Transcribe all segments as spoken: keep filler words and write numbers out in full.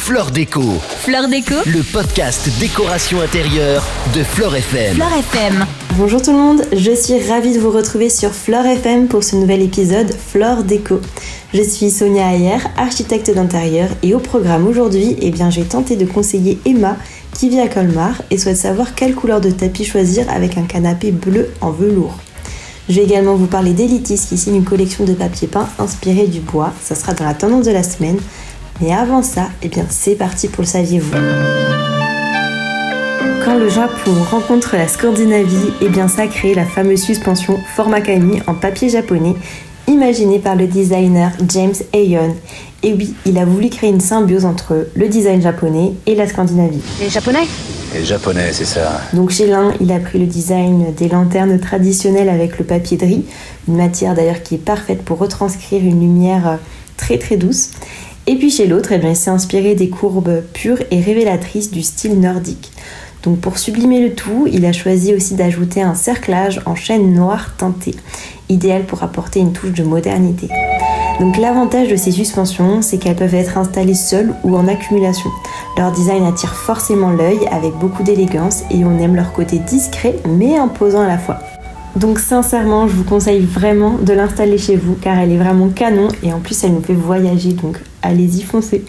Fleur Déco. Fleur Déco, Le podcast décoration intérieure de Fleur F M. Fleur F M. Bonjour tout le monde, je suis ravie de vous retrouver sur Fleur F M pour ce nouvel épisode Fleur Déco. Je suis Sonia Ayer, architecte d'intérieur, et au programme aujourd'hui, eh bien, j'ai tenté de conseiller Emma qui vit à Colmar et souhaite savoir quelle couleur de tapis choisir avec un canapé bleu en velours. Je vais également vous parler d'Elitis qui signe une collection de papier peint inspiré du bois, ça sera dans la tendance de la semaine. Mais avant ça, eh bien, c'est parti pour le saviez-vous. Quand le Japon rencontre la Scandinavie, eh bien, ça crée la fameuse suspension Formakami en papier japonais, imaginée par le designer James Ayon. Et oui, il a voulu créer une symbiose entre le design japonais et la Scandinavie. Les japonais ? Les japonais, c'est ça. Donc chez l'un, il a pris le design des lanternes traditionnelles avec le papier de riz, une matière d'ailleurs qui est parfaite pour retranscrire une lumière très très douce. Et puis chez l'autre, eh bien, il s'est inspiré des courbes pures et révélatrices du style nordique. Donc pour sublimer le tout, il a choisi aussi d'ajouter un cerclage en chêne noir teinté, idéal pour apporter une touche de modernité. Donc l'avantage de ces suspensions, c'est qu'elles peuvent être installées seules ou en accumulation. Leur design attire forcément l'œil avec beaucoup d'élégance et on aime leur côté discret mais imposant à la fois. Donc sincèrement, je vous conseille vraiment de l'installer chez vous car elle est vraiment canon et en plus elle nous fait voyager, donc allez-y, foncez.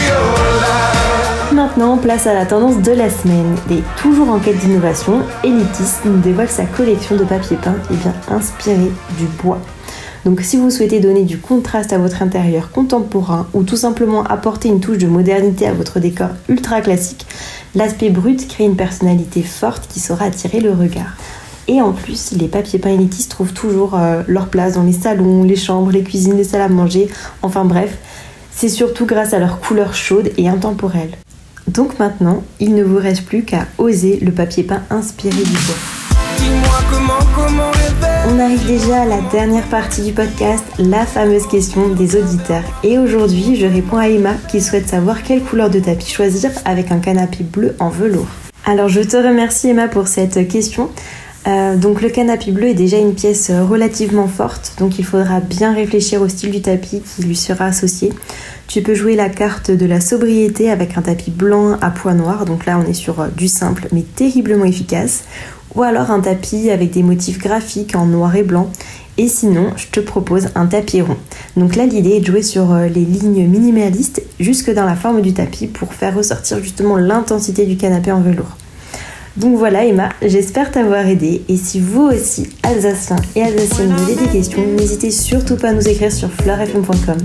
Maintenant, place à la tendance de la semaine. Et toujours en quête d'innovation, Elitis nous dévoile sa collection de papier peint et bien inspiré du bois. Donc si vous souhaitez donner du contraste à votre intérieur contemporain ou tout simplement apporter une touche de modernité à votre décor ultra classique, l'aspect brut crée une personnalité forte qui saura attirer le regard. Et en plus, les papiers peints Elitis trouvent toujours euh, leur place dans les salons, les chambres, les cuisines, les salles à manger, enfin bref, c'est surtout grâce à leur couleur chaude et intemporelle. Donc maintenant, il ne vous reste plus qu'à oser le papier peint inspiré du bois. Dis-moi comment, comment On arrive déjà à la dernière partie du podcast, la fameuse question des auditeurs. Et aujourd'hui, je réponds à Emma qui souhaite savoir quelle couleur de tapis choisir avec un canapé bleu en velours. Alors je te remercie Emma pour cette question. Euh, donc le canapé bleu est déjà une pièce relativement forte, donc il faudra bien réfléchir au style du tapis qui lui sera associé. Tu peux jouer la carte de la sobriété avec un tapis blanc à pois noirs, donc là on est sur du simple mais terriblement efficace, ou alors un tapis avec des motifs graphiques en noir et blanc, et sinon je te propose un tapis rond. Donc là l'idée est de jouer sur les lignes minimalistes jusque dans la forme du tapis pour faire ressortir justement l'intensité du canapé en velours. Donc voilà Emma, j'espère t'avoir aidé et si vous aussi, Alsaciens et Alsaciennes, vous avez des questions, n'hésitez surtout pas à nous écrire sur fleur f m point com.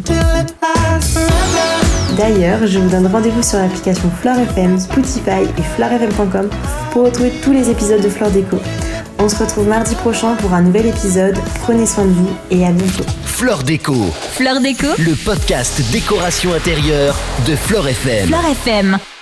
D'ailleurs, je vous donne rendez-vous sur l'application Fleur F M, Spotify et fleur f m point com pour retrouver tous les épisodes de Fleur Déco. On se retrouve mardi prochain pour un nouvel épisode, prenez soin de vous et à bientôt. Fleur Déco, Fleur Déco, le podcast décoration intérieure de Fleur F M. Fleur F M.